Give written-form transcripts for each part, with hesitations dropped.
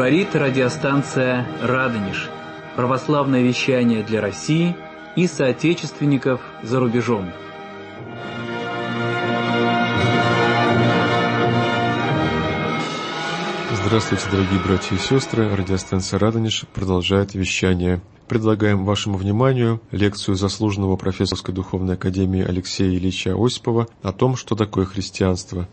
Говорит радиостанция «Радонеж». Православное вещание для России и соотечественников за рубежом. Здравствуйте, дорогие братья и сестры. Радиостанция «Радонеж» продолжает вещание. Предлагаем вашему вниманию лекцию заслуженного профессорской духовной академии Алексея Ильича Осипова о том, что такое христианство.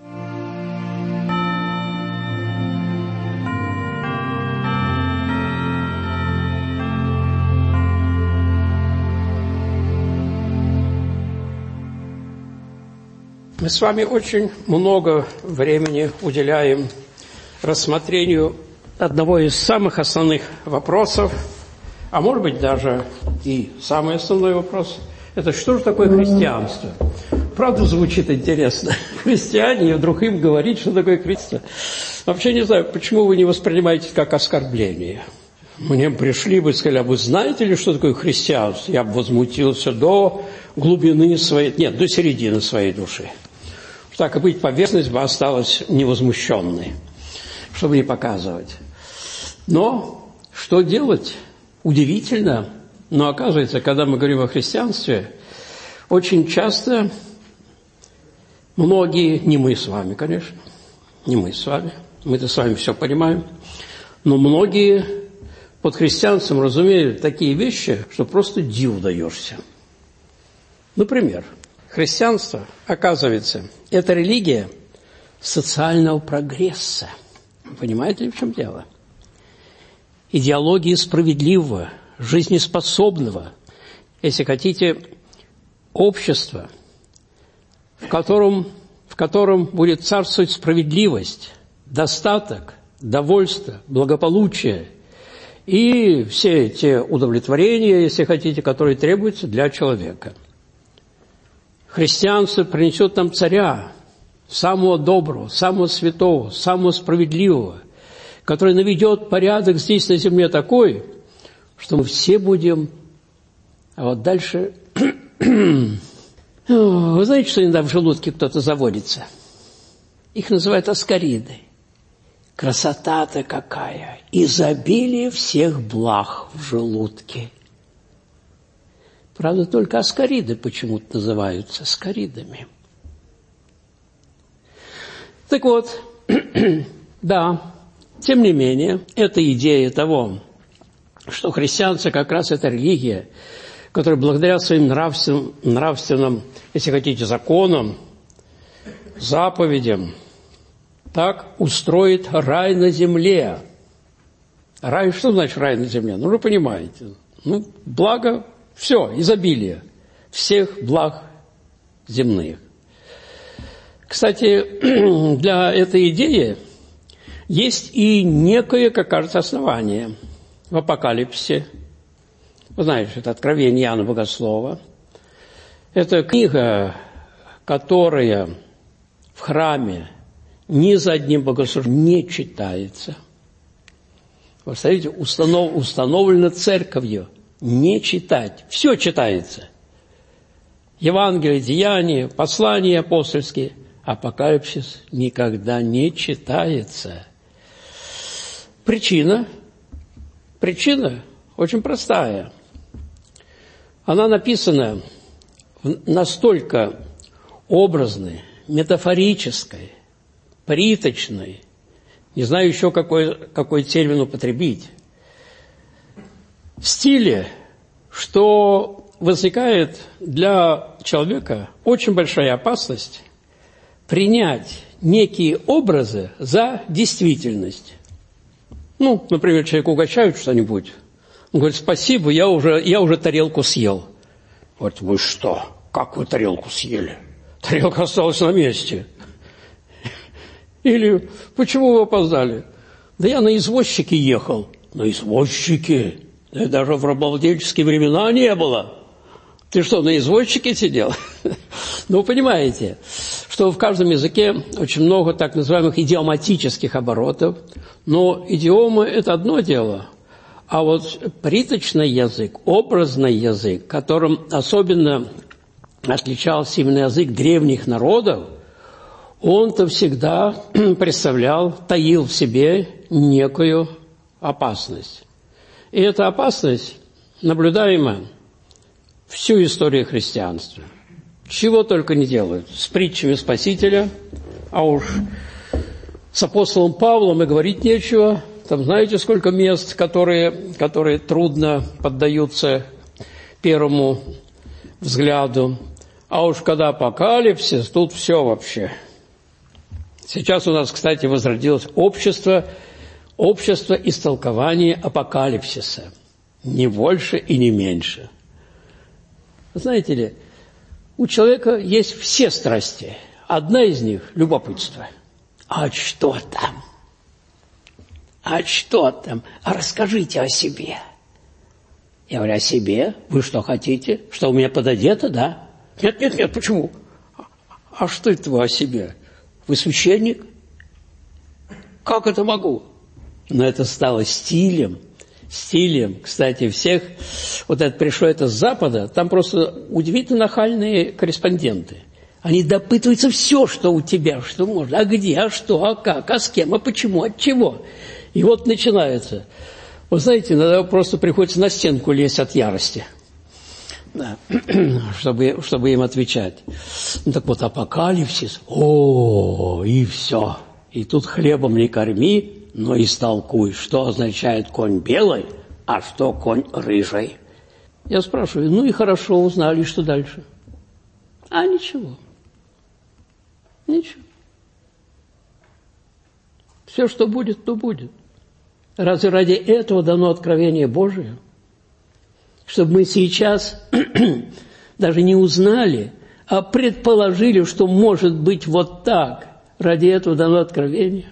Мы с вами очень много времени уделяем рассмотрению одного из самых основных вопросов, а может быть даже и самый основной вопрос – это что же такое христианство? Правда, звучит интересно. Христиане, и вдруг им говорить, что такое христианство. Вообще не знаю, почему вы не воспринимаете это как оскорбление. Мне пришли бы и сказали: а вы знаете ли, что такое христианство? Я бы возмутился до глубины своей, нет, до середины своей души. Так и быть, поверхность бы осталась невозмущенной, чтобы не показывать. Но что делать? Удивительно, но оказывается, когда мы говорим о христианстве, очень часто многие, не мы с вами, конечно, не мы с вами, мы-то с вами все понимаем, но многие под христианством разумеют такие вещи, что просто диву даешься. Например, христианство, оказывается, это религия социального прогресса. Понимаете ли, в чем дело? Идеология справедливого, жизнеспособного, если хотите, общества, в котором будет царствовать справедливость, достаток, довольство, благополучие и все те удовлетворения, если хотите, которые требуются для человека. Христианство принесет нам царя, самого доброго, самого святого, самого справедливого, который наведет порядок здесь на земле такой, что мы все будем... А вот дальше... Вы знаете, что иногда в желудке кто-то заводится? Их называют аскариды. Красота-то какая! Изобилие всех благ в желудке. Правда, только аскариды почему-то называются аскаридами. Так вот, да, тем не менее, эта идея того, что христианство как раз это религия, которая благодаря своим нравственным, если хотите, законам, заповедям, так устроит рай на земле. Рай, что значит рай на земле? Ну, вы понимаете. Ну, благо, все, изобилие всех благ земных. Кстати, для этой идеи есть и некое, как кажется, основание в Апокалипсисе. Вы знаете, это Откровение Иоанна Богослова. Это книга, которая в храме ни за одним богослужением не читается. Вы представляете, установлено церковью не читать. Все читается. Евангелие, Деяния, послания апостольские. Апокалипсис никогда не читается. Причина очень простая. Она написана настолько образной, метафорической, приточной, не знаю еще какой термин употребить, в стиле, что возникает для человека очень большая опасность принять некие образы за действительность. Ну, например, человеку угощают что-нибудь, он говорит: спасибо, я уже тарелку съел. Говорит: вы что? Как вы тарелку съели? Тарелка осталась на месте. Или: почему вы опоздали? Да я на извозчике ехал. На извозчике? Да даже в рабовладельческие времена не было. Ты что, на извозчике сидел? Ну, вы понимаете, что в каждом языке очень много так называемых идиоматических оборотов. Но идиомы – это одно дело. А вот приточный язык, образный язык, которым особенно отличался именно язык древних народов, он-то всегда представлял, таил в себе некую опасность. И эта опасность наблюдаема всю историю христианства. Чего только не делают. С притчами Спасителя, а уж с апостолом Павлом и говорить нечего. Там знаете, сколько мест, которые трудно поддаются первому взгляду. А уж когда апокалипсис, тут все вообще. Сейчас у нас, кстати, возродилось общество истолкования апокалипсиса. Не больше и не меньше. Знаете ли, у человека есть все страсти. Одна из них – любопытство. А что там? А что там? А расскажите о себе. Я говорю, о себе? Вы что хотите? Что у меня пододето, да? Нет, почему? А что это вы о себе? Вы священник? Как это могу? Но это стало стилем, кстати, всех. Вот это пришло это с Запада, там просто удивительно нахальные корреспонденты. Они допытываются все, что у тебя, что можно. А где, а что, а как, а с кем, а почему, от чего. И вот начинается. Вы знаете, иногда просто приходится на стенку лезть от ярости, да, чтобы им отвечать. Ну так вот, апокалипсис, и все. И тут хлебом не корми, но истолкуй, что означает конь белый, а что конь рыжий. Я спрашиваю, ну и хорошо, узнали, что дальше? А ничего. Ничего. Все, что будет, то будет. Разве ради этого дано откровение Божие? Чтобы мы сейчас даже не узнали, а предположили, что может быть вот так. Ради этого дано откровение.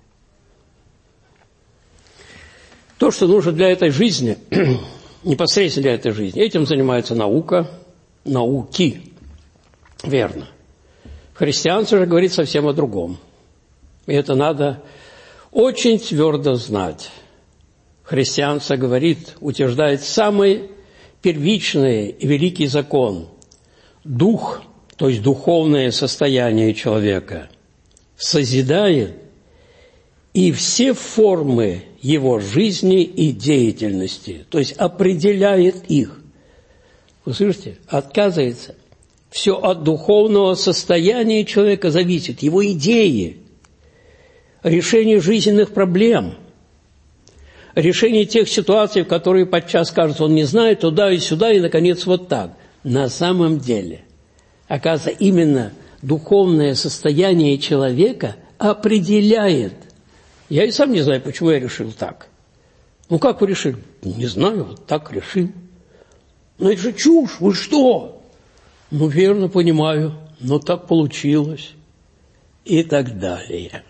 То, что нужно для этой жизни, непосредственно для этой жизни, этим занимается наука, науки. Верно. Христианство же говорит совсем о другом. И это надо очень твердо знать. Христианство говорит, утверждает самый первичный и великий закон. Дух, то есть духовное состояние человека, созидает и все формы его жизни и деятельности, то есть определяет их. Вы слышите? Отказывается. Все от духовного состояния человека зависит, его идеи, решение жизненных проблем, решение тех ситуаций, в которые подчас кажется, он не знает, туда и сюда, и, наконец, вот так. На самом деле, оказывается, именно духовное состояние человека определяет. Я и сам не знаю, почему я решил так. Ну, как вы решили? Не знаю, вот так решил. Ну, это же чушь, вы что? Ну, верно понимаю, но так получилось. И так далее.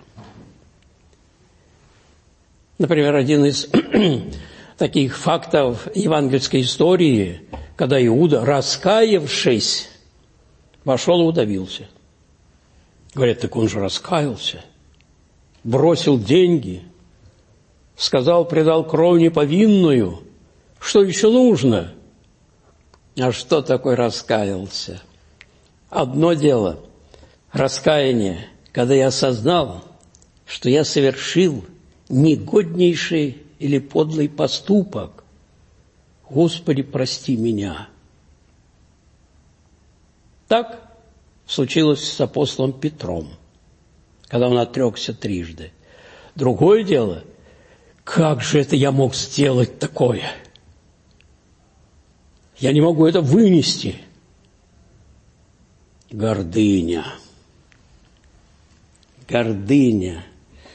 Например, один из таких фактов евангельской истории, когда Иуда, раскаявшись, вошел и удавился. Говорят, так он же раскаялся, бросил деньги, сказал, предал кровь неповинную. Что еще нужно? А что такое раскаялся? Одно дело, раскаяние, когда я осознал, что я совершил негоднейший или подлый поступок. Господи, прости меня. Так случилось с апостолом Петром, когда он отрекся трижды. Другое дело, как же это я мог сделать такое? Я не могу это вынести. Гордыня. Гордыня.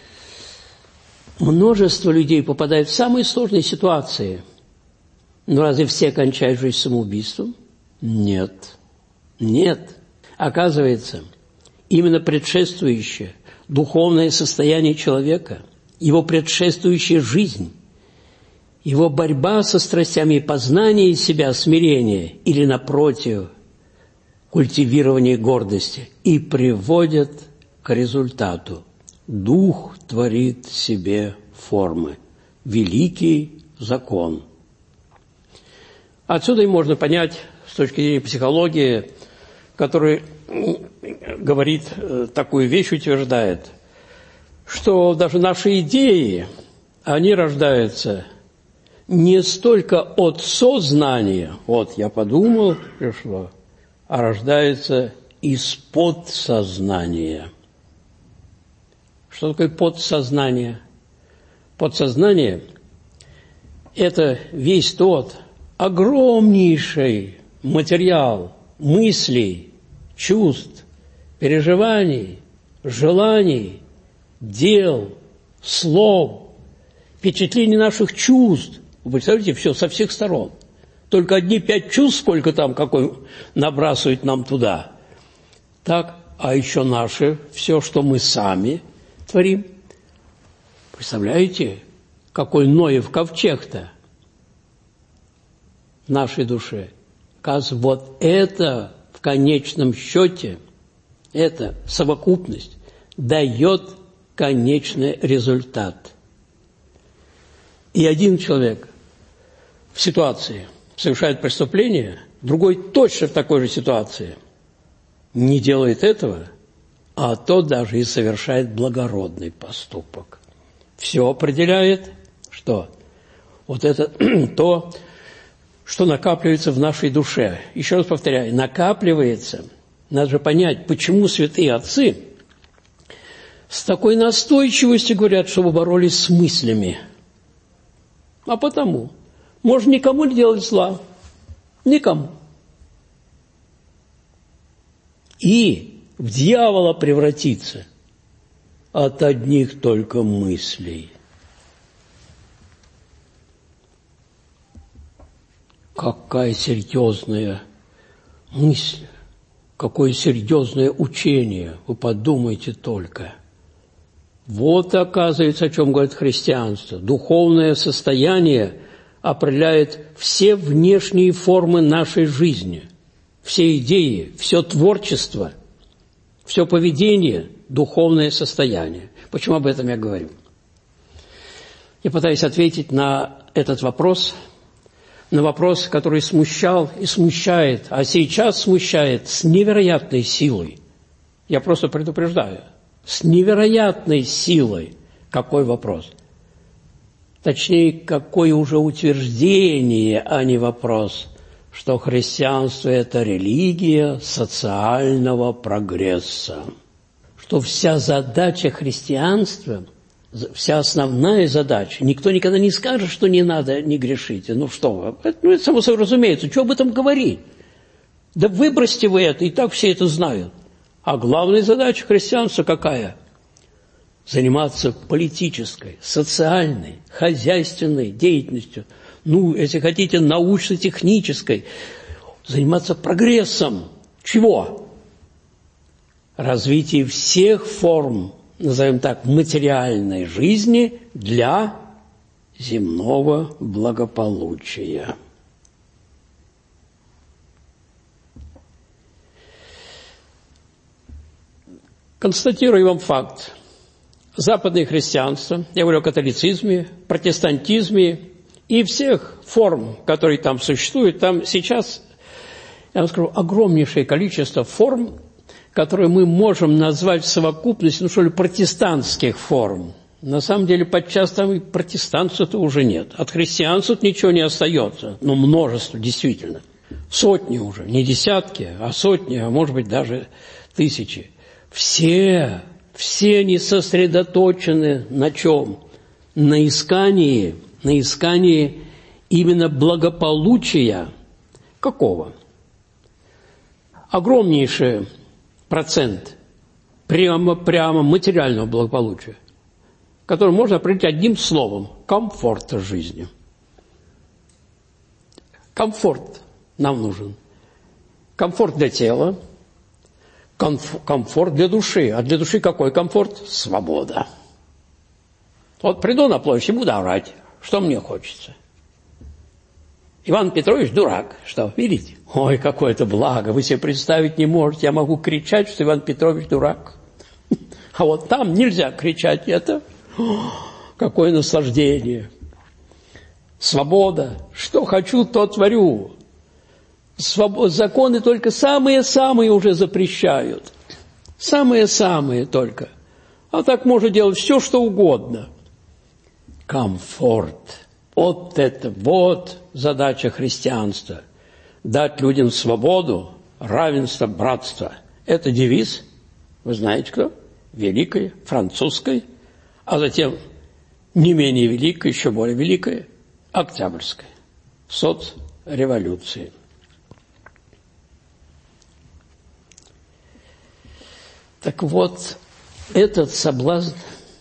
Множество людей попадает в самые сложные ситуации. Но разве все кончают жизнь самоубийством? Нет. Нет. Оказывается, именно предшествующее духовное состояние человека, его предшествующая жизнь, его борьба со страстями и познание себя, смирение или, напротив, культивирование гордости и приводят к результату. Дух творит себе формы. Великий закон. Отсюда и можно понять, с точки зрения психологии, который говорит такую вещь, утверждает, что даже наши идеи, они рождаются не столько от сознания, вот я подумал, пришло, а рождаются из подсознания. Что такое подсознание? Подсознание – это весь тот огромнейший материал мыслей, чувств, переживаний, желаний, дел, слов, впечатлений наших чувств. Вы представляете, все со всех сторон. Только одни 5 чувств, сколько там, какой набрасывают нам туда. Так, а еще наше, все, что мы сами творим. Представляете, какой Ноев ковчег-то в нашей душе. Оказывается, вот это в конечном счете, эта совокупность дает конечный результат. И один человек в ситуации совершает преступление, другой точно в такой же ситуации не делает этого, а тот даже и совершает благородный поступок. Все определяет, что? Вот это то, что накапливается в нашей душе. Еще раз повторяю, накапливается. Надо же понять, почему святые отцы с такой настойчивостью говорят, чтобы боролись с мыслями. А потому, можно никому не делать зла. Никому. И в дьявола превратиться от одних только мыслей. Какая серьезная мысль, какое серьезное учение, вы подумайте только. Вот, оказывается, о чем говорит христианство. Духовное состояние определяет все внешние формы нашей жизни, все идеи, все творчество, все поведение, духовное состояние. Почему об этом я говорю? Я пытаюсь ответить на этот вопрос, на вопрос, который смущал и смущает, а сейчас смущает с невероятной силой. Я просто предупреждаю. С невероятной силой. Какой вопрос? Точнее, какое уже утверждение, а не вопрос, что христианство – это религия социального прогресса. Что вся задача христианства, вся основная задача, никто никогда не скажет, что не надо не грешить. Ну что вы, это само собой разумеется, что об этом говорить? Да выбросьте вы это, и так все это знают. А главная задача христианства какая? Заниматься политической, социальной, хозяйственной деятельностью. Ну, если хотите, научно-технической. Заниматься прогрессом. Чего? Развитие всех форм, назовем так, материальной жизни для земного благополучия. Констатирую вам факт. Западное христианство, я говорю о католицизме, протестантизме и всех форм, которые там существуют, там сейчас, я вам скажу, огромнейшее количество форм, которые мы можем назвать в совокупности, ну что ли, протестантских форм. На самом деле, подчас там и протестантства-то уже нет. От христианства ничего не остается, но множество, действительно. Сотни уже, не десятки, а сотни, а может быть даже тысячи. Все они сосредоточены на чем? На искании именно благополучия. Какого? Огромнейший процент прямо материального благополучия, который можно определить одним словом – комфорта жизни. Комфорт нам нужен. Комфорт для тела, комфорт для души. А для души какой комфорт? Свобода. Вот приду на площадь и буду орать, что мне хочется. Иван Петрович дурак. Что, видите? Ой, какое это благо, вы себе представить не можете. Я могу кричать, что Иван Петрович дурак. А вот там нельзя кричать. Это какое наслаждение. Свобода. Что хочу, то творю. Законы только самые-самые уже запрещают. Самые-самые только. А так можно делать все, что угодно. Комфорт. Вот это вот задача христианства. Дать людям свободу, равенство, братство. Это девиз, вы знаете кто? Великой, французской, а затем не менее великой, еще более великой, Октябрьской, соцреволюции. Так вот, этот соблазн,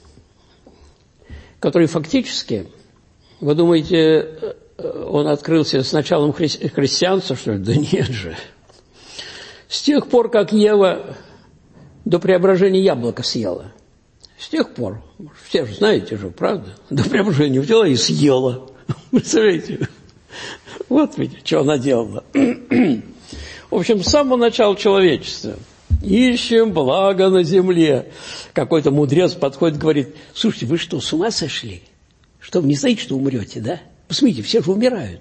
который фактически, вы думаете, он открылся с началом христианства, что ли? Да нет же. С тех пор, как Ева до преображения яблоко съела, с тех пор, все же знаете же, правда, до преображения взяла и съела. Представляете? Вот ведь, что она делала. В общем, с самого начала человечества ищем благо на земле. Какой-то мудрец подходит и говорит: слушайте, вы что, с ума сошли? Что, вы не знаете, что умрете, да? Посмотрите, все же умирают.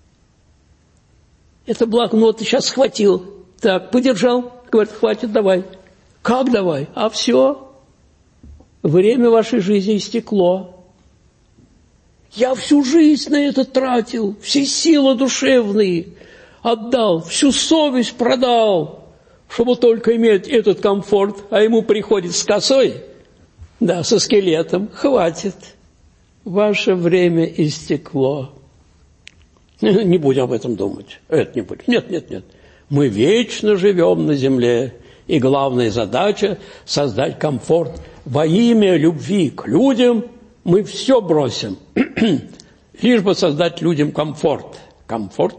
Это благо, ну вот ты сейчас схватил. Так, подержал, говорит, хватит, давай. Как давай? А все. Время вашей жизни истекло. Я всю жизнь на это тратил, все силы душевные отдал, всю совесть продал, чтобы только иметь этот комфорт, а ему приходит с косой, да, со скелетом. Хватит. Ваше время истекло. Не будем об этом думать. Это не будет. Нет. Мы вечно живем на земле, и главная задача – создать комфорт. Во имя любви к людям мы все бросим, лишь бы создать людям комфорт. Комфорт.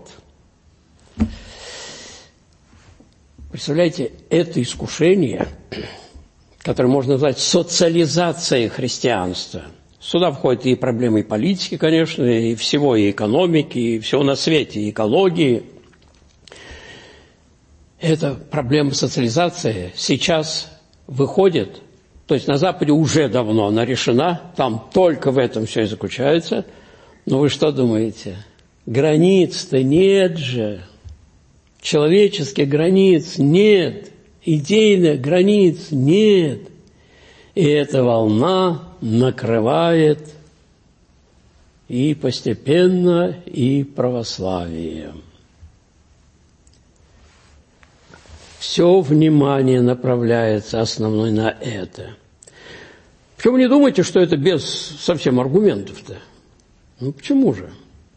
Представляете, это искушение, которое можно назвать социализацией христианства. Сюда входят и проблемы и политики, конечно, и всего, и экономики, и всего на свете, и экологии. Эта проблема социализации сейчас выходит, то есть на Западе уже давно она решена, там только в этом все и заключается. Но вы что думаете? Границ-то нет же. Человеческих границ нет. Идейных границ нет. И эта волна накрывает и постепенно, и православие. Все внимание направляется основной на это. Почему не думайте, что это без совсем аргументов-то? Ну, почему же?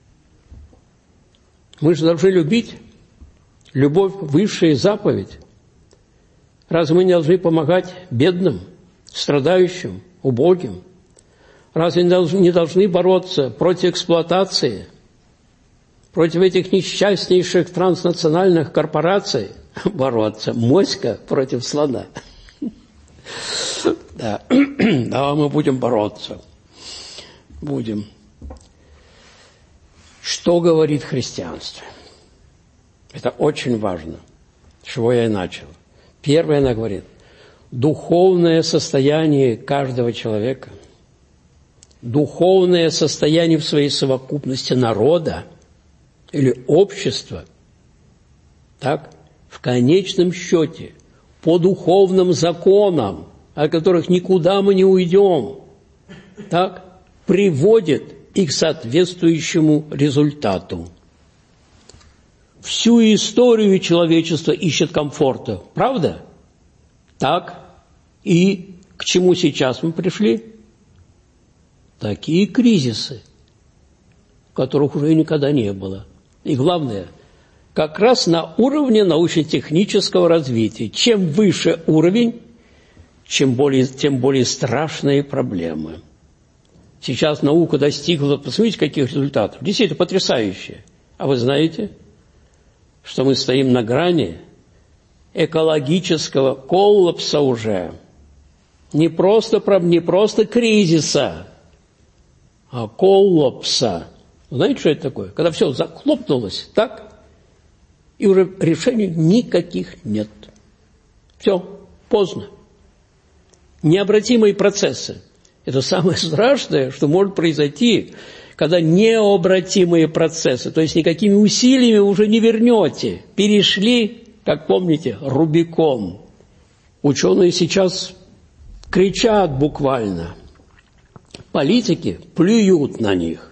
Мы же должны любить. Любовь – высшая заповедь. Разве мы не должны помогать бедным, страдающим, убогим? Разве не должны бороться против эксплуатации, против этих несчастнейших транснациональных корпораций? Бороться. Моська против слона. Да, мы будем бороться. Будем. Что говорит христианство? Это очень важно. С чего я и начал. Первое, она говорит, духовное состояние каждого человека, духовное состояние в своей совокупности народа или общества, так, в конечном счете, по духовным законам, от которых никуда мы не уйдем, так, приводит и к соответствующему результату. Всю историю человечества ищет комфорта. Правда? Так. И к чему сейчас мы пришли? Такие кризисы, которых уже никогда не было. И главное, как раз на уровне научно-технического развития. Чем выше уровень, тем более страшные проблемы. Сейчас наука достигла, посмотрите, каких результатов. Действительно потрясающе. А вы знаете, что мы стоим на грани экологического коллапса уже. Не просто кризиса, а коллапса. Знаете, что это такое? Когда все захлопнулось, так? И уже решений никаких нет. Все, поздно. Необратимые процессы. Это самое страшное, что может произойти, когда необратимые процессы, то есть никакими усилиями уже не вернете, перешли, как помните, Рубикон. Ученые сейчас кричат буквально, политики плюют на них.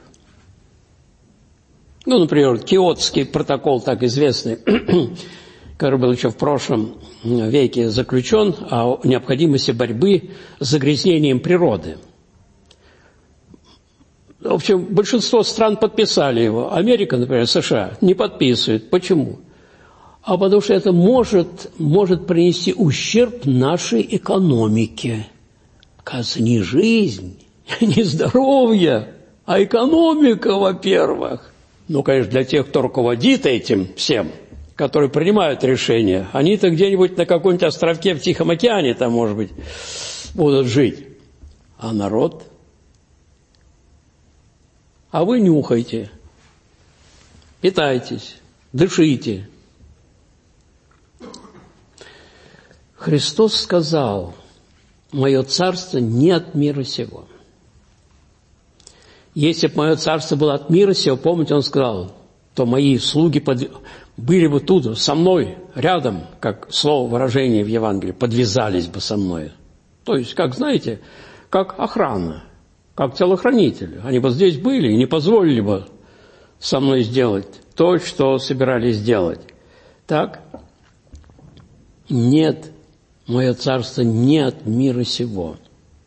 Ну, например, Киотский протокол, так известный, который был еще в прошлом веке заключен, о необходимости борьбы с загрязнением природы. В общем, большинство стран подписали его. Америка, например, США, не подписывает. Почему? А потому что это может принести ущерб нашей экономике. Оказывается, не жизнь, не здоровье, а экономика, во-первых. Ну, конечно, для тех, кто руководит этим всем, которые принимают решения, они-то где-нибудь на каком-нибудь островке в Тихом океане, там, может быть, будут жить. А народ? А вы нюхайте, питайтесь, дышите. Христос сказал: «Мое царство не от мира сего». Если бы мое царство было от мира сего, помните, он сказал, то мои слуги были бы тут, со мной, рядом, как слово, выражение в Евангелии, подвязались бы со мной. То есть, как, знаете, как охрана, как телохранители. Они бы здесь были и не позволили бы со мной сделать то, что собирались сделать. Так? Нет, мое царство не от мира сего.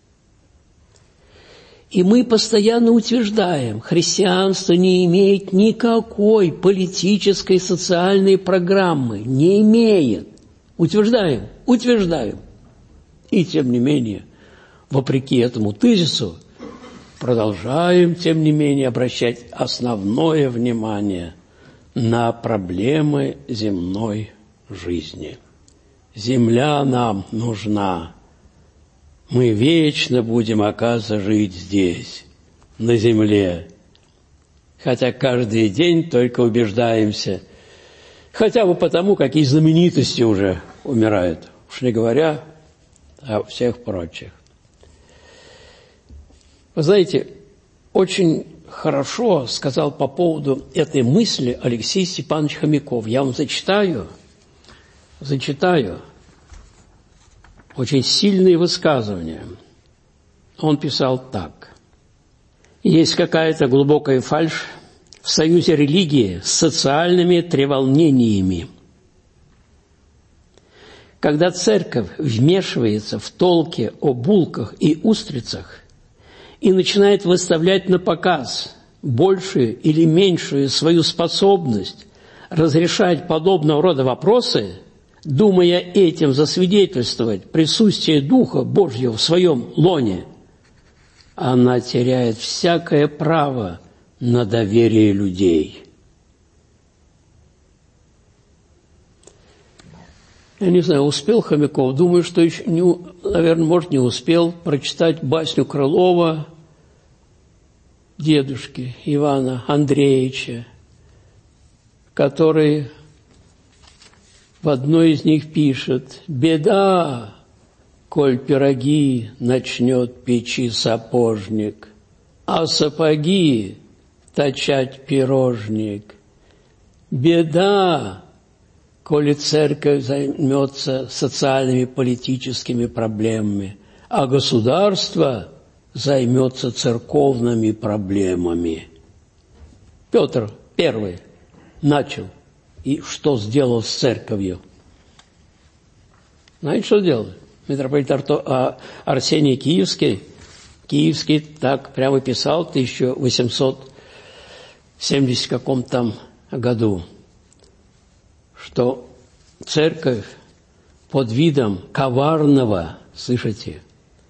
И мы постоянно утверждаем, христианство не имеет никакой политической, социальной программы. Не имеет. Утверждаем. И тем не менее, вопреки этому тезису, продолжаем, тем не менее, обращать основное внимание на проблемы земной жизни. Земля нам нужна. Мы вечно будем, оказывается, жить здесь, на земле. Хотя каждый день только убеждаемся, хотя бы потому, какие знаменитости уже умирают, уж не говоря о всех прочих. Вы знаете, очень хорошо сказал по поводу этой мысли Алексей Степанович Хомяков. Я вам зачитаю. Очень сильные высказывания. Он писал так. Есть какая-то глубокая фальшь в союзе религии с социальными треволнениями. Когда церковь вмешивается в толки о булках и устрицах и начинает выставлять на показ большую или меньшую свою способность разрешать подобного рода вопросы, думая этим засвидетельствовать присутствие Духа Божьего в своем лоне, она теряет всякое право на доверие людей. Я не знаю, успел Хомяков, думаю, что еще, наверное, может, не успел прочитать басню Крылова дедушки Ивана Андреевича, который в одной из них пишет: «Беда, коль пироги начнет печи сапожник, а сапоги точать пирожник. Беда, коли церковь займется социальными политическими проблемами, а государство займется церковными проблемами». Петр I начал. И что сделал с церковью? Знаете, что сделал? Митрополит Арсений Киевский так прямо писал в 1870 каком-то там году, что церковь под видом коварного, слышите,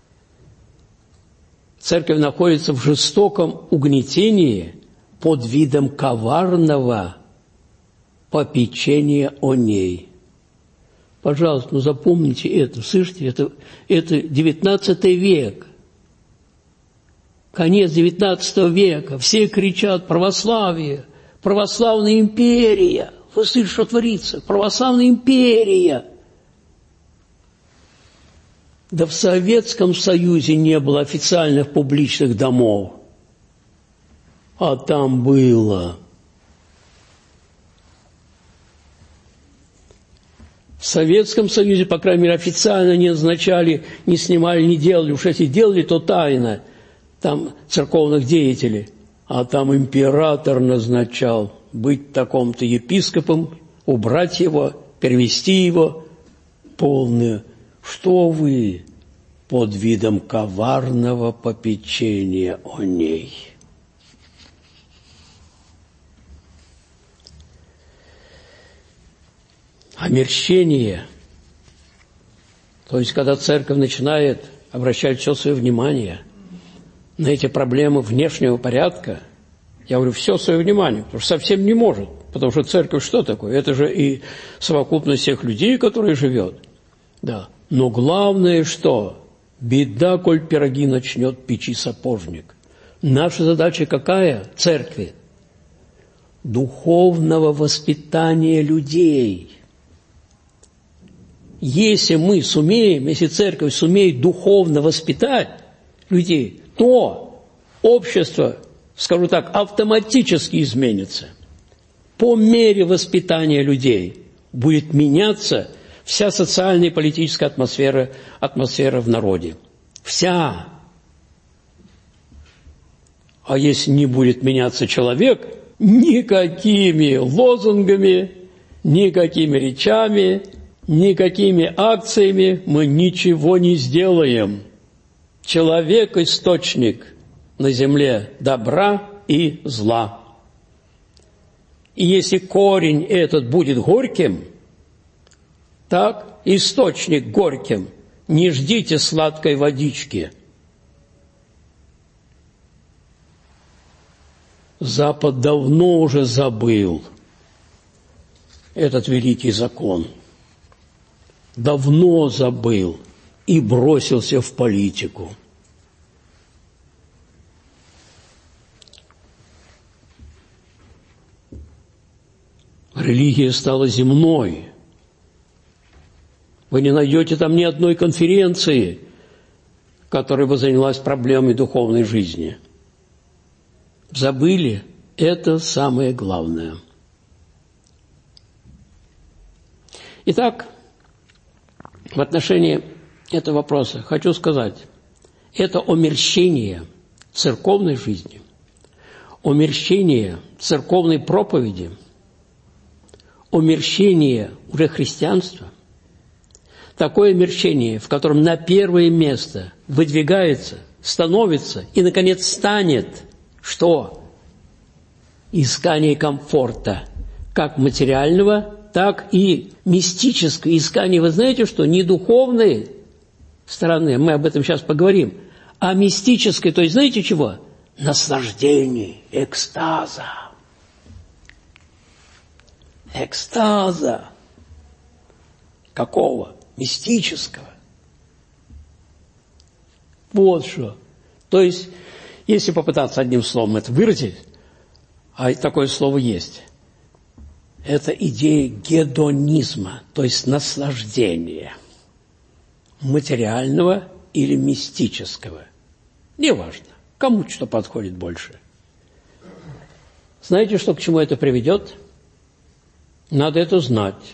церковь находится в жестоком угнетении под видом коварного попечения о ней. Пожалуйста, запомните это, слышите, это 19 век, конец 19 века, все кричат: православие, православная империя. Вы слышите, что творится? Православная империя. Да в Советском Союзе не было официальных публичных домов. А там было. В Советском Союзе, по крайней мере, официально не назначали, не снимали, не делали. Уж если делали, то тайно. Там церковных деятелей. А там император назначал быть таком-то епископом, убрать его, перевести его. Полное. Что вы под видом коварного попечения о ней? Омерщение, то есть когда церковь начинает обращать все свое внимание на эти проблемы внешнего порядка, я говорю, все свое внимание, потому что совсем не может, потому что церковь что такое? Это же и совокупность всех людей, которые живет. Да. Но главное что? Беда, коль пироги начнет печи сапожник. Наша задача какая? Церкви. Духовного воспитания людей. Если мы сумеем, если церковь сумеет духовно воспитать людей, то общество, скажу так, автоматически изменится. По мере воспитания людей будет меняться вся социальная и политическая атмосфера в народе. Вся. А если не будет меняться человек, никакими лозунгами, никакими речами, никакими акциями мы ничего не сделаем. Человек – источник на земле добра и зла. И если корень этот будет горьким, так, источник горьким, не ждите сладкой водички. Запад давно уже забыл этот великий закон. Давно забыл и бросился в политику. Религия стала земной. Вы не найдете там ни одной конференции, которая бы занялась проблемой духовной жизни. Забыли? Это самое главное. Итак, в отношении этого вопроса хочу сказать, это омерщение церковной жизни, омерщение церковной проповеди, омерщение уже христианства, такое омерщение, в котором на первое место выдвигается, становится и, наконец, станет, что? Искание комфорта, как материального, так и мистическое искание. Вы знаете, что не духовной стороны, мы об этом сейчас поговорим, а мистическое, то есть знаете чего? Наслаждение, экстаза. Экстаза. Какого? Мистического. Вот что. То есть, если попытаться одним словом это выразить, а такое слово есть, это идея гедонизма, то есть наслаждения, материального или мистического. Неважно, кому что подходит больше. Знаете, что к чему это приведет? Надо это знать.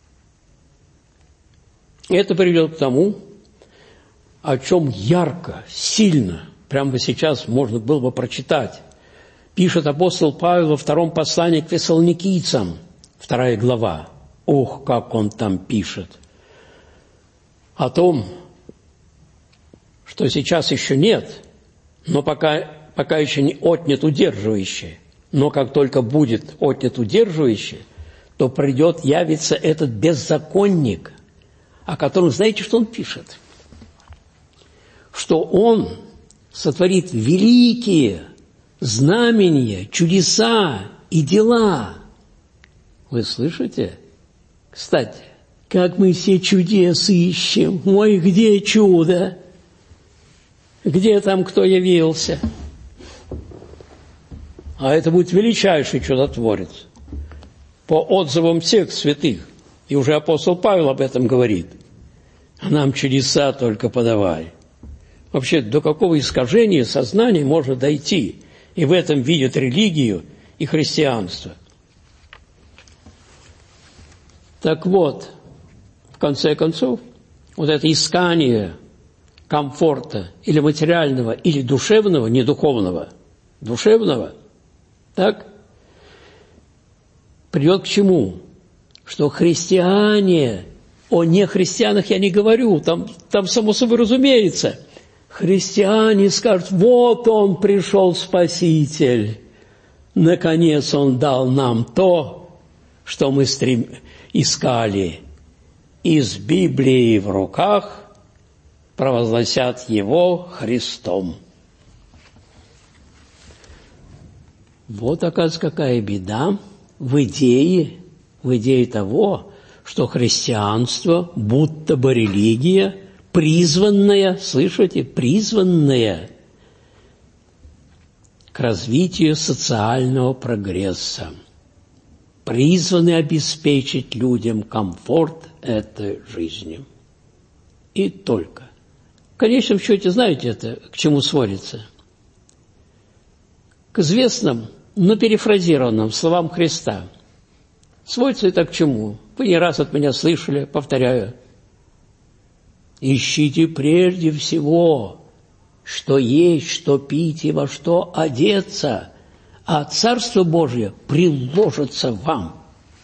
Это приведет к тому, о чем ярко, сильно, прямо сейчас можно было бы прочитать. Пишет апостол Павел во втором послании к фессалоникийцам, 2 глава. Ох, как он там пишет. О том, что сейчас еще нет, но пока еще не отнят удерживающий. Но как только будет отнят удерживающий, то придет, явится этот беззаконник, о котором, знаете, что он пишет? Что он сотворит великие знамения, чудеса и дела. Вы слышите? Кстати, как мы все чудес ищем. Ой, где чудо? Где там кто явился? А это будет величайший чудотворец. По отзывам всех святых. И уже апостол Павел об этом говорит. А нам чудеса только подавай. Вообще, до какого искажения сознания можно дойти, и в этом видят религию и христианство. Так вот, в конце концов, вот это искание комфорта или материального, или душевного, не духовного, душевного, так, придет к чему? Что христиане, о нехристианах я не говорю, там само собой разумеется, христиане скажут, вот он пришел Спаситель, наконец он дал нам то, что мы искали, и с Библией в руках провозгласят его Христом. Вот, оказывается, какая беда в идее того, что христианство, будто бы религия, призванная, слышите, призванная к развитию социального прогресса, призваны обеспечить людям комфорт этой жизни. И только. В конечном счете, знаете, это к чему сводится? К известным, но перефразированным словам Христа. Сводится это к чему? Вы не раз от меня слышали, повторяю. Ищите прежде всего, что есть, что пить и во что одеться, а Царство Божие приложится вам.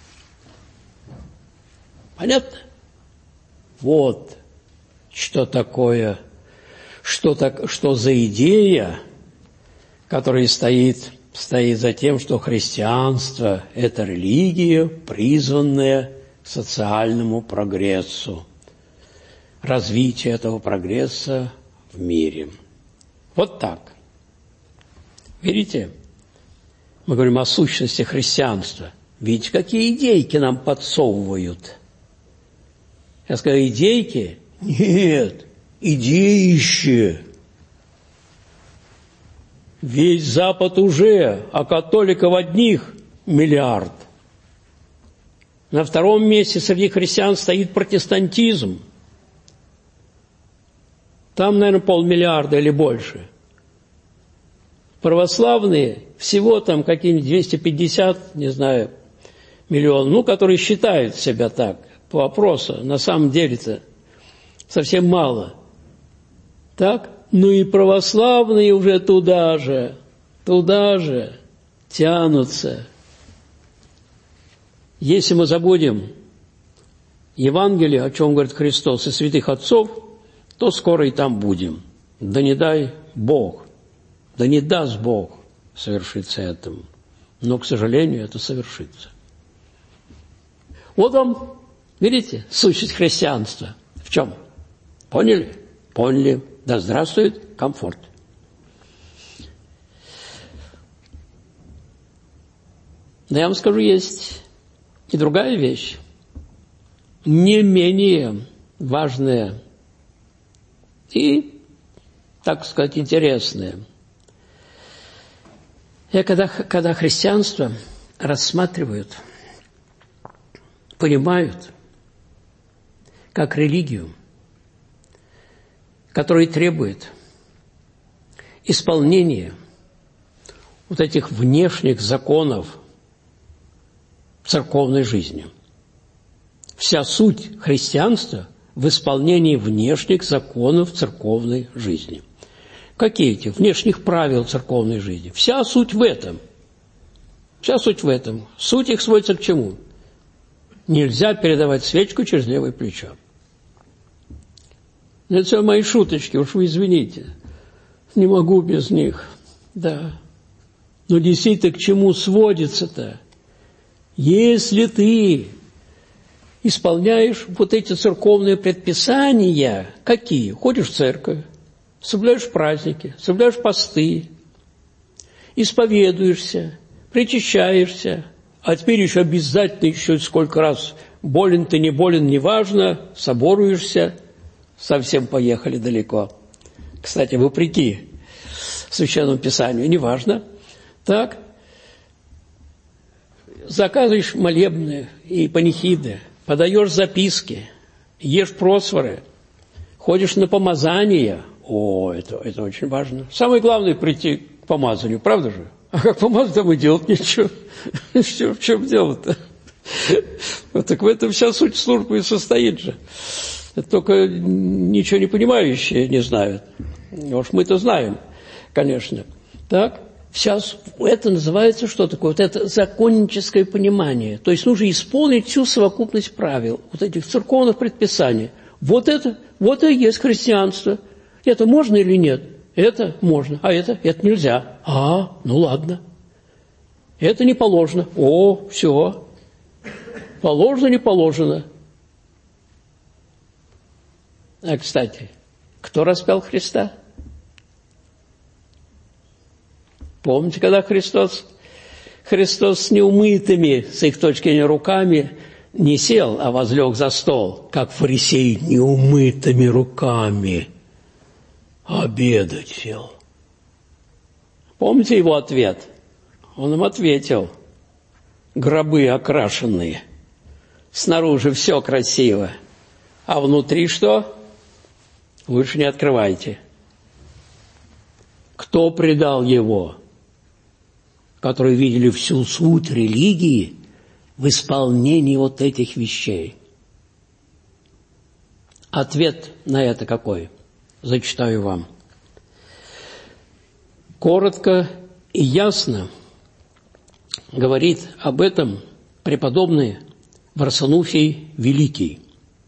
Понятно? Вот что такое, что за идея, которая стоит за тем, что христианство – это религия, призванная к социальному прогрессу, развитию этого прогресса в мире. Вот так. Видите? Мы говорим о сущности христианства. Видите, какие идейки нам подсовывают? Я сказал, идейки? Нет, идеище. Весь Запад уже, а католиков одних 1 миллиард. На втором месте среди христиан стоит протестантизм. Там, наверное, 500 000 или больше. Православные всего там какие-нибудь 250, не знаю, миллионов, которые считают себя так, по вопросу, на самом деле-то совсем мало. Так? Ну и православные уже туда же тянутся. Если мы забудем Евангелие, о чем говорит Христос, и святых отцов, то скоро и там будем. Да не дай Бог, да не даст Бог совершиться этому. Но, к сожалению, это совершится. Вот вам, видите, сущность христианства. В чем? Поняли? Поняли. Да здравствует комфорт. Но я вам скажу, есть и другая вещь, не менее важная и, так сказать, интересная. И когда христианство рассматривают, понимают как религию, который требует исполнения вот этих внешних законов церковной жизни. Вся суть христианства в исполнении внешних законов церковной жизни. Какие эти внешних правил церковной жизни? Вся суть в этом. Вся суть в этом. Суть их сводится к чему? Нельзя передавать свечку через левое плечо. Это все мои шуточки, уж вы извините. Не могу без них. Да. Но действительно, к чему сводится-то? Если ты исполняешь вот эти церковные предписания, какие? Ходишь в церковь, соблюдаешь праздники, соблюдаешь посты, исповедуешься, причащаешься, а теперь еще обязательно, еще сколько раз, болен ты, не болен, неважно, соборуешься, совсем поехали далеко. Кстати, вопреки Священному Писанию, неважно. Так, заказываешь молебны и панихиды, подаешь записки, ешь просфоры, ходишь на помазание. О, это очень важно. Самое главное – прийти помазанию, правда же? А как помазать, там и делать нечего. Все, в чем дело-то? Вот так в этом вся суть службы и состоит же. Это только ничего не понимающие не знают. Уж мы-то знаем, конечно. Так, сейчас это называется что такое? Вот это законническое понимание. То есть нужно исполнить всю совокупность правил, вот этих церковных предписаний. Вот это и есть христианство. Это можно или нет? Это можно, а это нельзя. Ну ладно. Это не положено. Все. Положено, не положено. А, кстати, кто распял Христа? Помните, когда Христос с неумытыми, с их точки зрения, руками не сел, а возлег за стол, как фарисей неумытыми руками обедать сел. Помните его ответ? Он им ответил: гробы окрашенные, снаружи все красиво, а внутри что? Лучше не открывайте. Кто предал его? Которые видели всю суть религии в исполнении вот этих вещей. Ответ на это какой? Зачитаю вам. Коротко и ясно говорит об этом преподобный Варсонофий Великий.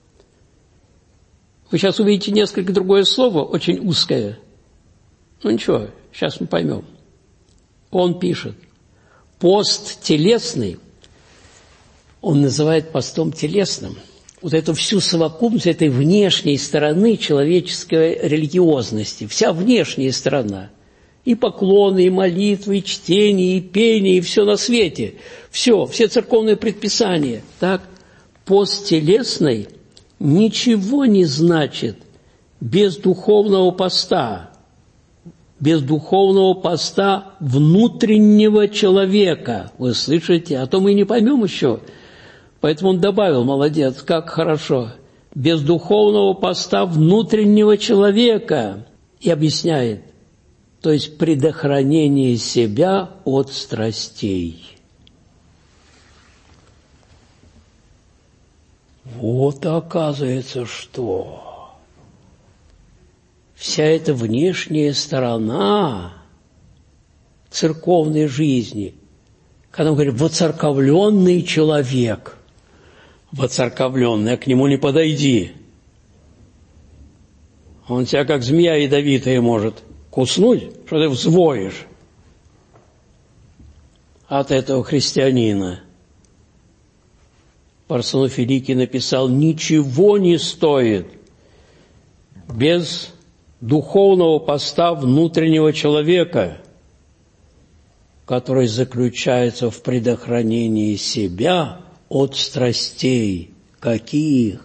Вы сейчас увидите несколько другое слово, очень узкое. Ничего, сейчас мы поймем. Он пишет: пост телесный, он называет постом телесным вот эту всю совокупность этой внешней стороны человеческой религиозности, вся внешняя сторона, и поклоны, и молитвы, и чтение, и пение, и все на свете, все церковные предписания. Так, пост телесный ничего не значит без духовного поста. Без духовного поста внутреннего человека. Вы слышите? А то мы не поймем еще. Поэтому он добавил: молодец, как хорошо. Без духовного поста внутреннего человека. И объясняет. То есть предохранение себя от страстей. Вот оказывается, что вся эта внешняя сторона церковной жизни, когда он говорит «воцерковленный человек», воцерковленный, а к нему не подойди. Он тебя, как змея ядовитая, может куснуть, что ты взвоишь от этого христианина. Варсонофий Великий написал: ничего не стоит без духовного поста внутреннего человека, который заключается в предохранении себя от страстей. Каких?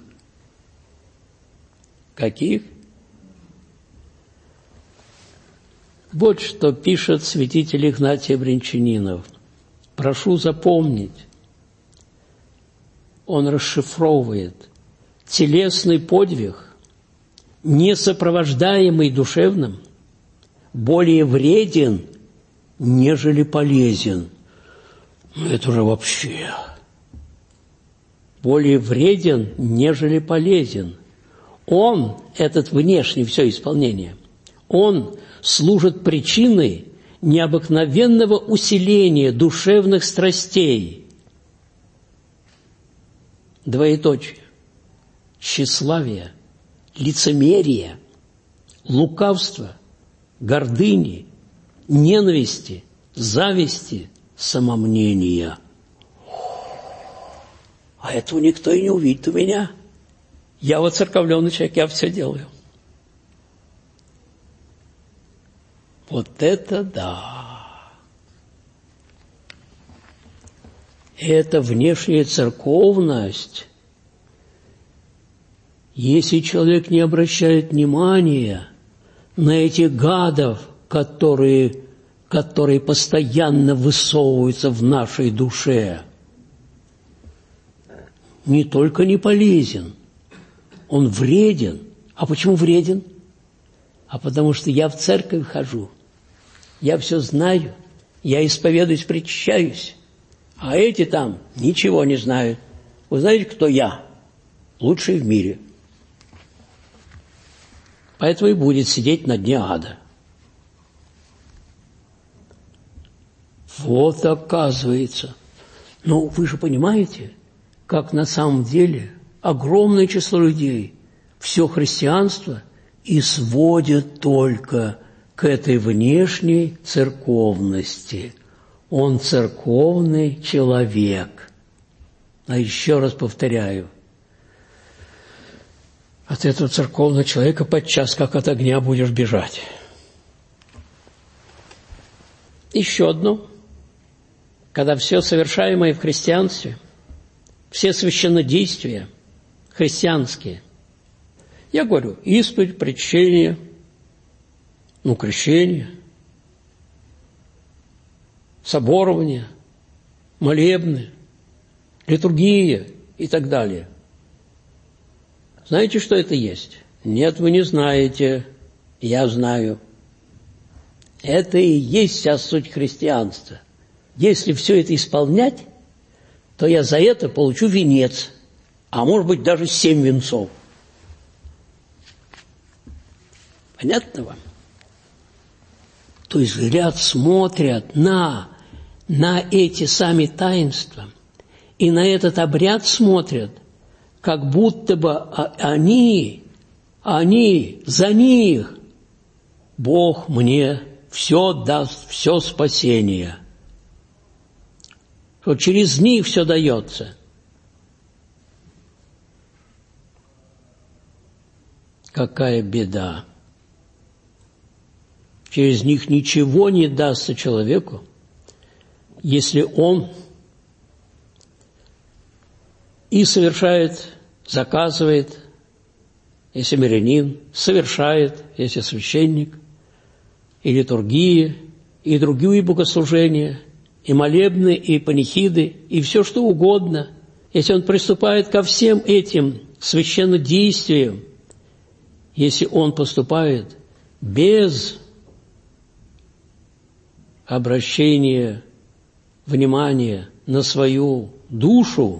Вот что пишет святитель Игнатий Брянчанинов. Прошу запомнить. Он расшифровывает: телесный подвиг, не сопровождаемый душевным, более вреден, нежели полезен. Это уже вообще. Более вреден, нежели полезен. Он, этот внешний все исполнение, он служит причиной необыкновенного усиления душевных страстей. Двоеточие. Тщеславие, лицемерие, лукавство, гордыни, ненависти, зависти, самомнения. А этого никто и не увидит у меня. Я воцерковленный человек, я все делаю. Вот это да! Это внешняя церковность. Если человек не обращает внимания на этих гадов, которые постоянно высовываются в нашей душе, не только не полезен, он вреден. А почему вреден? А потому что я в церковь хожу, я все знаю, я исповедуюсь, причащаюсь, а эти там ничего не знают. Вы знаете, кто я? Лучший в мире. Поэтому и будет сидеть на дне ада. Вот оказывается. Но вы же понимаете, как на самом деле огромное число людей все христианство и сводит только к этой внешней церковности. Он церковный человек. А еще раз повторяю, от этого церковного человека подчас как от огня будешь бежать. Еще одно. Когда все совершаемое в христианстве, все священнодействия христианские, я говорю, исповедь, причащение, крещение, соборование, молебны, литургия и так далее. Знаете, что это есть? Нет, вы не знаете. Я знаю. Это и есть вся суть христианства. Если все это исполнять, то я за это получу венец, а может быть даже 7 венцов. Понятно вам? То есть ряд смотрят на эти сами таинства, и на этот обряд смотрят, как будто бы они, за них Бог мне все даст, все спасение. Что через них все дается. Какая беда. Через них ничего не дастся человеку, если он и совершает, заказывает, если мирянин, совершает, если священник, и литургии, и другие богослужения, и молебны, и панихиды, и все что угодно. Если он приступает ко всем этим священнодействиям, если он поступает без обращения внимания на свою душу,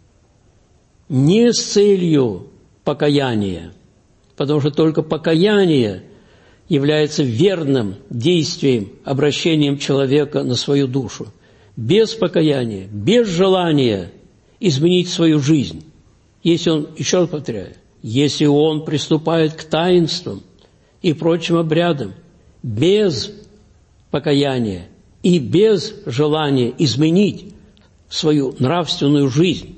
не с целью покаяния, потому что только покаяние является верным действием, обращением человека на свою душу. Без покаяния, без желания изменить свою жизнь. Если он, еще раз повторяю, если он приступает к таинствам и прочим обрядам без покаяния и без желания изменить свою нравственную жизнь,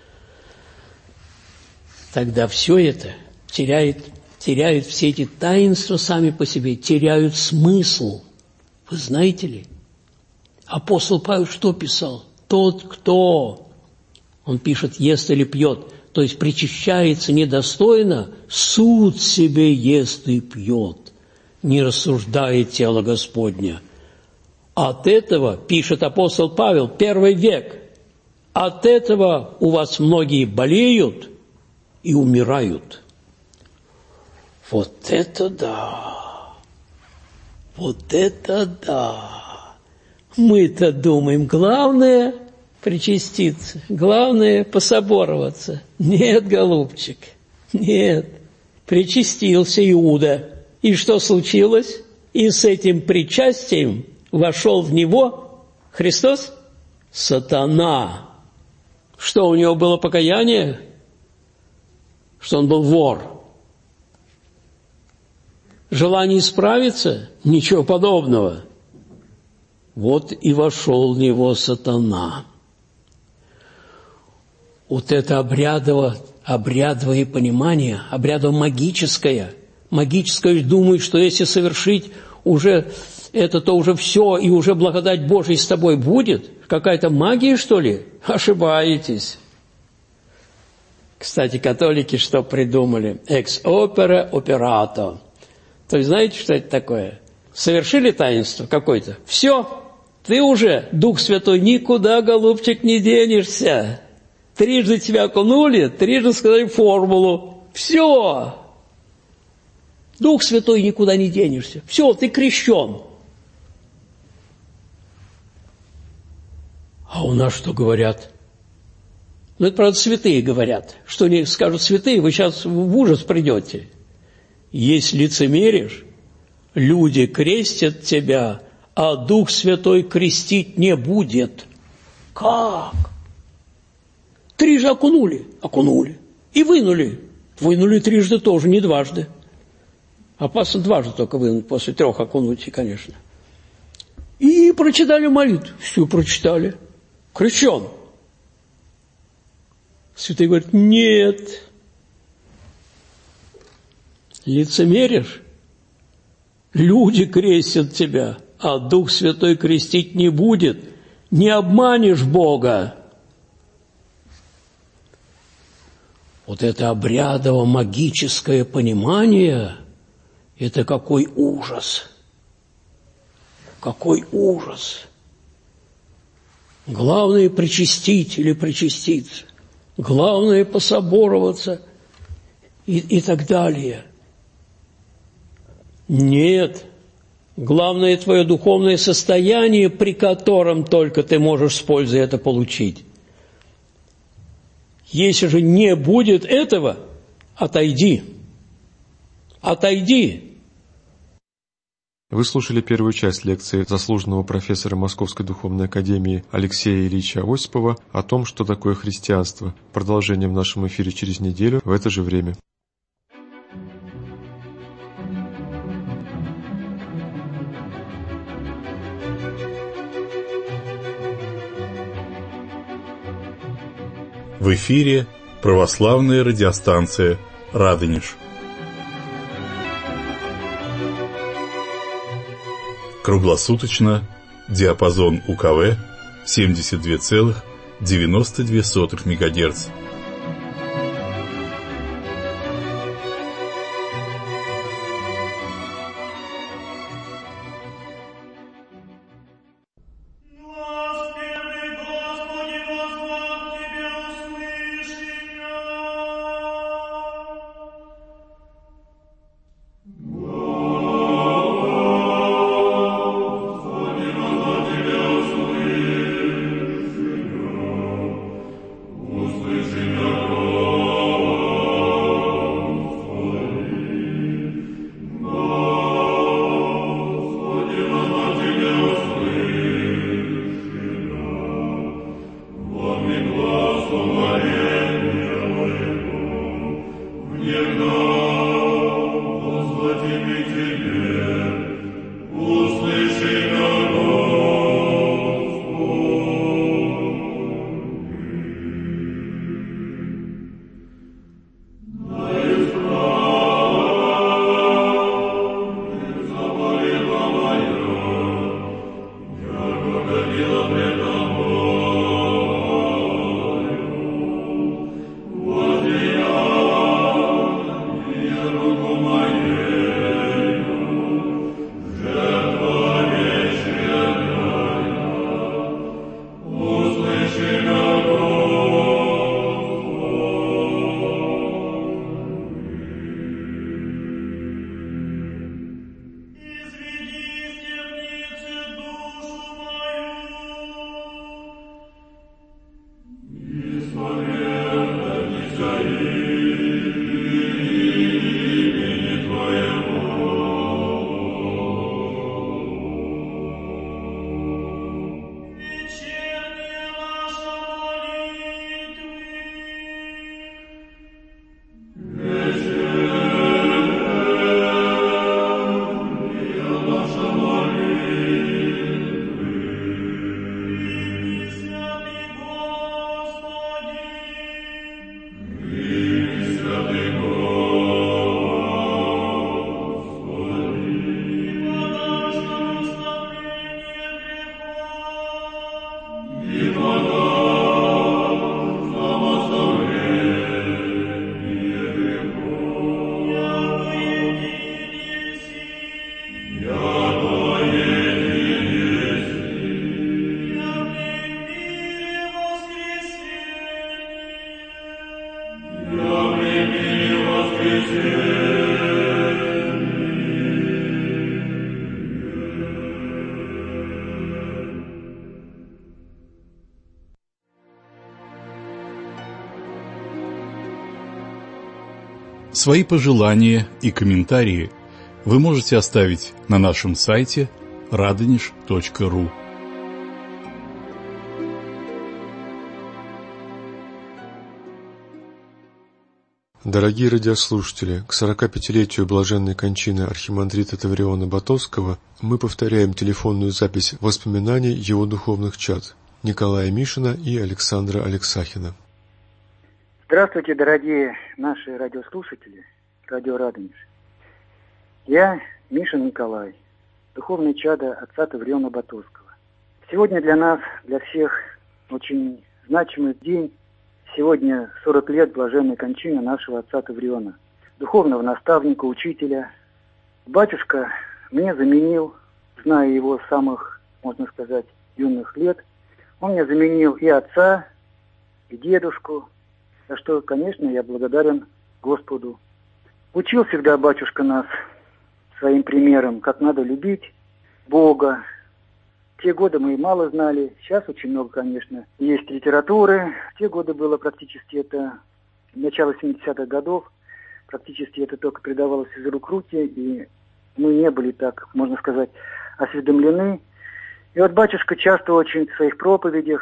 тогда все это теряют все эти таинства сами по себе, теряют смысл. Вы знаете ли? Апостол Павел что писал? Тот, кто, он пишет, ест или пьет, то есть причащается недостойно, суд себе ест и пьет, не рассуждает тело Господня. От этого, пишет апостол Павел, 1 век, от этого у вас многие болеют и умирают. Вот это да! Вот это да! Мы-то думаем, главное причаститься, главное пособороваться. Нет, голубчик, нет. Причастился Иуда. И что случилось? И с этим причастием вошел в него Христос? Сатана. Что, у него было покаяние? Что он был вор? Желание исправиться? Ничего подобного. Вот и вошел в него сатана. Вот это обрядовое понимание, обрядово-магическое. Магическое думает, что если совершить уже это, то уже все, и уже благодать Божия с тобой будет. Какая-то магия, что ли? Ошибаетесь. Кстати, католики что придумали? Ex opere operato. То есть, знаете, что это такое? Совершили таинство какое-то. Все, ты уже, Дух Святой, никуда, голубчик, не денешься. Трижды тебя окунули, трижды сказали формулу. Все. Дух Святой, никуда не денешься. Все, ты крещен. А у нас что говорят? Ну, это, правда, святые говорят. Что они скажут святые, вы сейчас в ужас придете. Если лицемеришь, люди крестят тебя, а Дух Святой крестить не будет. Как? 3 же окунули. И вынули. Вынули 3 тоже, не 2. Опасно 2 только вынуть, после 3 окунуть, конечно. И прочитали молитву. Всю прочитали. Крещен. Святые говорят, нет. Лицемеришь? Люди крестят тебя, а Дух Святой крестить не будет. Не обманешь Бога. Вот это обрядово-магическое понимание, это какой ужас. Какой ужас. Главное причастить или причаститься. Главное пособороваться и так далее. Нет. Главное твое духовное состояние, при котором только ты можешь с пользой это получить. Если же не будет этого, отойди. Отойди. Вы слушали первую часть лекции заслуженного профессора Московской духовной академии Алексея Ильича Осипова о том, что такое христианство. Продолжение в нашем эфире через неделю в это же время. В эфире православная радиостанция «Радонеж». Круглосуточно диапазон УКВ 72,92 МГц. Свои пожелания и комментарии вы можете оставить на нашем сайте radonish.ru. Дорогие радиослушатели, к 45-летию блаженной кончины архимандрита Тавриона Ботовского мы повторяем телефонную запись воспоминаний его духовных чад Николая Мишина и Александра Алексахина. Здравствуйте, дорогие наши радиослушатели, радио Радонеж. Я Мишин Николай, духовный чадо отца Тавриона Ботовского. Сегодня для нас, для всех, очень значимый день. Сегодня 40 лет блаженной кончины нашего отца Тавриона, духовного наставника, учителя. Батюшка мне заменил, зная его с самых, можно сказать, юных лет, он мне заменил и отца, и дедушку, за что, конечно, я благодарен Господу. Учил всегда батюшка нас своим примером, как надо любить Бога. В те годы мы мало знали, сейчас очень много, конечно, есть литературы. В те годы было практически это, начало 70-х годов, практически это только передавалось из рук в руки, и мы не были так, можно сказать, осведомлены. И вот батюшка часто очень в своих проповедях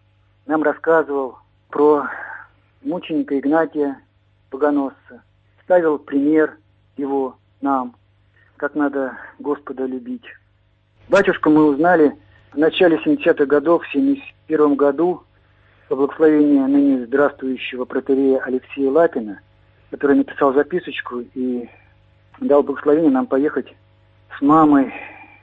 нам рассказывал про мученика Игнатия Богоносца, ставил пример его нам, как надо Господа любить. Батюшку мы узнали в начале 70-х годов, в 71 году, по благословению ныне здравствующего протоиерея Алексея Лапина, который написал записочку и дал благословение нам поехать с мамой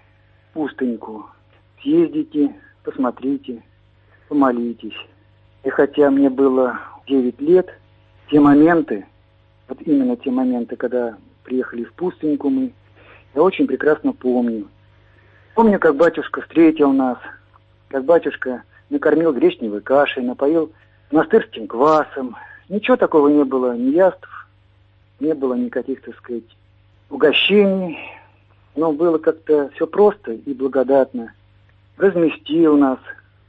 в пустыньку. Съездите, посмотрите, помолитесь. И хотя мне было 9 лет, те моменты, вот именно те моменты, когда приехали в пустыньку мы, я очень прекрасно помню. Помню, как батюшка встретил нас, как батюшка накормил гречневой кашей, напоил монастырским квасом. Ничего такого не было, ни яств, не было никаких, так сказать, угощений. Но было как-то все просто и благодатно. Разместил нас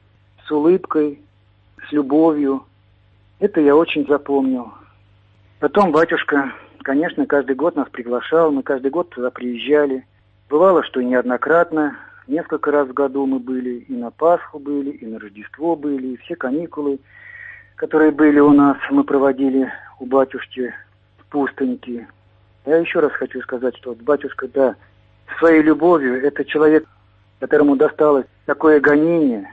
с улыбкой, с любовью. Это я очень запомнил. Потом батюшка, конечно, каждый год нас приглашал, мы каждый год туда приезжали. Бывало, что неоднократно, несколько раз в году мы были, и на Пасху были, и на Рождество были, и все каникулы, которые были у нас, мы проводили у батюшки в пустыньке. Я еще раз хочу сказать, что вот батюшка, да, своей любовью, это человек, которому досталось такое гонение,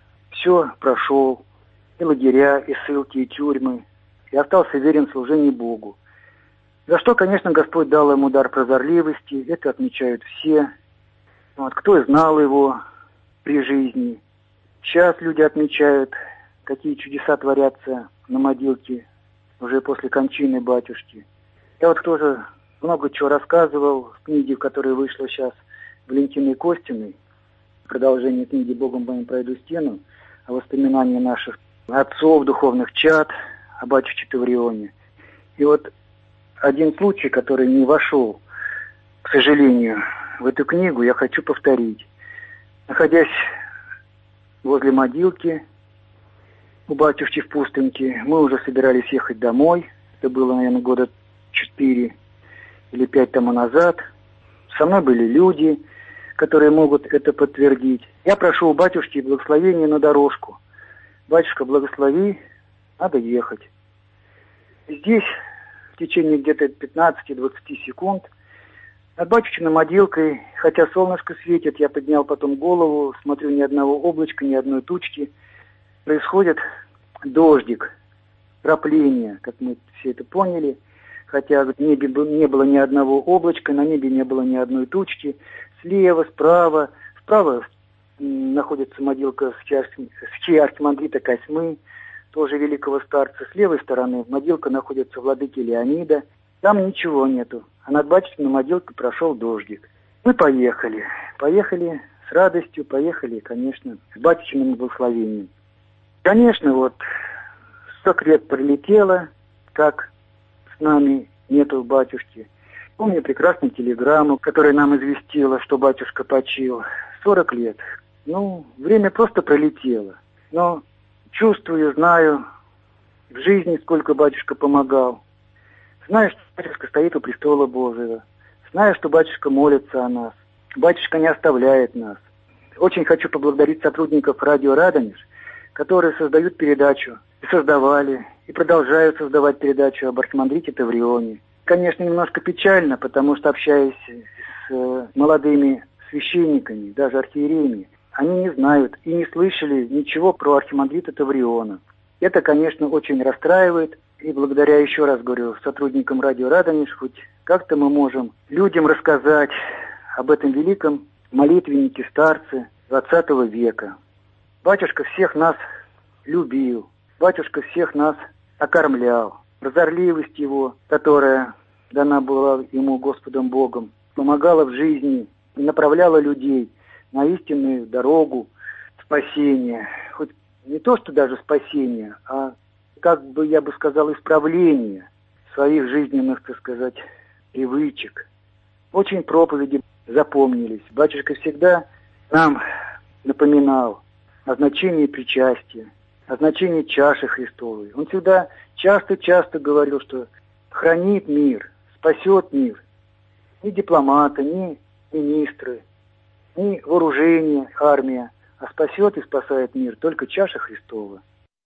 все прошел, и лагеря, и ссылки, и тюрьмы, и остался верен служению Богу. За что, конечно, Господь дал ему дар прозорливости, это отмечают все. Вот, кто знал его при жизни. Сейчас люди отмечают, какие чудеса творятся на могилке уже после кончины батюшки. Я вот тоже много чего рассказывал в книге, которая вышла сейчас Валентиной Костиной, продолжение книги «Богом моим пройду стену», о воспоминании наших отцов, духовных чад, о батюшке Таврионе. И вот один случай, который не вошел, к сожалению, в эту книгу, я хочу повторить. Находясь возле могилки у батюшки в пустынке, мы уже собирались ехать домой. Это было, наверное, года 4 или 5 тому назад. Со мной были люди, которые могут это подтвердить. Я прошу у батюшки благословения на дорожку. Батюшка, благослови, надо ехать. Здесь в течение где-то 15-20 секунд над батюшкиной могилкой, хотя солнышко светит, я поднял потом голову, смотрю, ни одного облачка, ни одной тучки. Происходит дождик, крапление, как мы все это поняли. Хотя в небе не было ни одного облачка, на небе не было ни одной тучки. Слева, справа. Справа находится могилка архимандрита Косьмы, тоже великого старца. С левой стороны могилка находится владыки Леонида. Там ничего нету. А над батюшкиной могилкой прошел дождик. Мы поехали. Поехали с радостью, поехали, конечно, с батюшкиным благословением. Конечно, вот 40 лет пролетело, как с нами нету батюшки. Помню прекрасную телеграмму, которая нам известила, что батюшка почил. 40 лет. Ну, время просто пролетело. Но чувствую, знаю в жизни, сколько батюшка помогал. Знаю, что батюшка стоит у престола Божьего. Знаю, что батюшка молится о нас. Батюшка не оставляет нас. Очень хочу поблагодарить сотрудников радио «Радонеж», которые создают передачу, и создавали, и продолжают создавать передачу об архимандрите Таврионе. Конечно, немножко печально, потому что, общаясь с молодыми священниками, даже архиереями, они не знают и не слышали ничего про архимандрита Тавриона. Это, конечно, очень расстраивает, и благодаря, еще раз говорю, сотрудникам радио «Радонеж», хоть как-то мы можем людям рассказать об этом великом молитвеннике старце XX века. Батюшка всех нас любил, батюшка всех нас окормлял. Прозорливость его, которая дана была ему Господом Богом, помогала в жизни и направляла людей на истинную дорогу спасения. Хоть не то, что даже спасения, а, как бы я бы сказал, исправления своих жизненных, так сказать, привычек. Очень проповеди запомнились. Батюшка всегда нам напоминал о значении причастия, о значении чаши Христовой. Он всегда часто говорил, что хранит мир, спасет мир. Ни дипломаты, ни министры, ни вооружение, армия, а спасет и спасает мир только чаша Христова.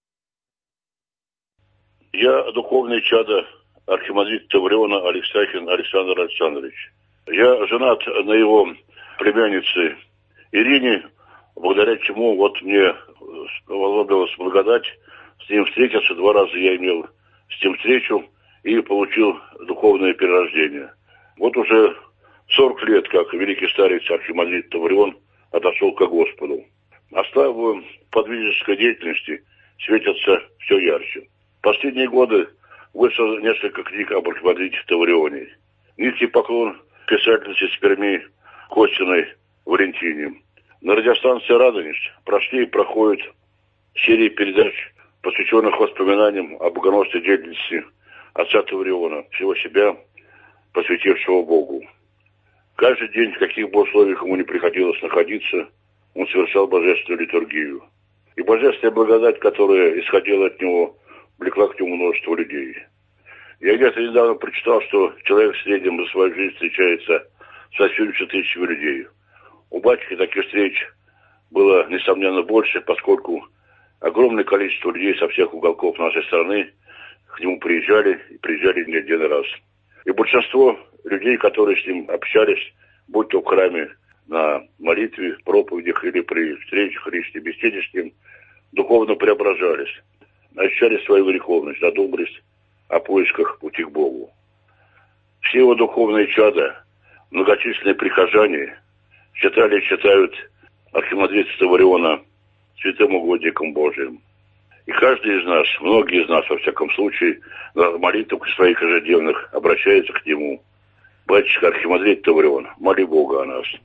Я духовный чадо архимандрита Тавриона Алексахин Александр Александрович. Я женат на его племяннице Ирине, благодаря чему вот мне возложилась благодать с ним встретиться. 2 раза я имел с ним встречу и получил духовное перерождение. Вот уже 40 лет, как великий старец архимандрит Таврион отошел ко Господу. А славы подвижнической деятельности светятся все ярче. Последние годы вышел несколько книг об архимандрите Таврионе. «Низкий поклон» писательнице с Перми Костиной Валентине. На радиостанции «Радонеж» прошли и проходят серии передач, посвященных воспоминаниям о богоносной деятельности отца Тавриона, всего себя посвятившего Богу. Каждый день, в каких бы условиях ему не приходилось находиться, он совершал божественную литургию. И божественная благодать, которая исходила от него, влекла к нему множество людей. Я где-то недавно прочитал, что человек в среднем за свою жизнь встречается с 80 тысячами людей. У батюшки таких встреч было, несомненно, больше, поскольку огромное количество людей со всех уголков нашей страны к нему приезжали не один раз. И большинство людей, которые с ним общались, будь то в храме, на молитве, проповедях или при встречах, личной беседе с ним, духовно преображались, ощущали свою греховность, задумались о поисках пути к Богу. Все его духовные чада, многочисленные прихожане, считали и считают архимандрита Тавриона святым угодником Божиим. И каждый из нас, многие из нас, во всяком случае, на молитвах своих ежедневных обращаются к нему. Батюшка архимандрит Таврион, моли Бога о нас.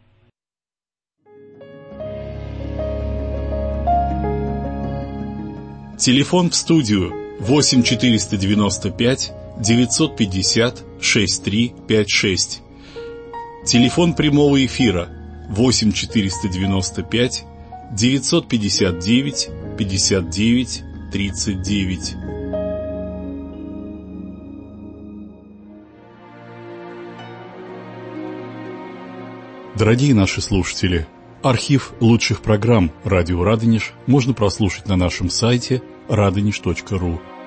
Телефон в студию 8 495 950 6356. Телефон прямого эфира 8 495 959 59 39. Дорогие наши слушатели, архив лучших программ «Радио Радонеж» можно прослушать на нашем сайте radonеж.ru.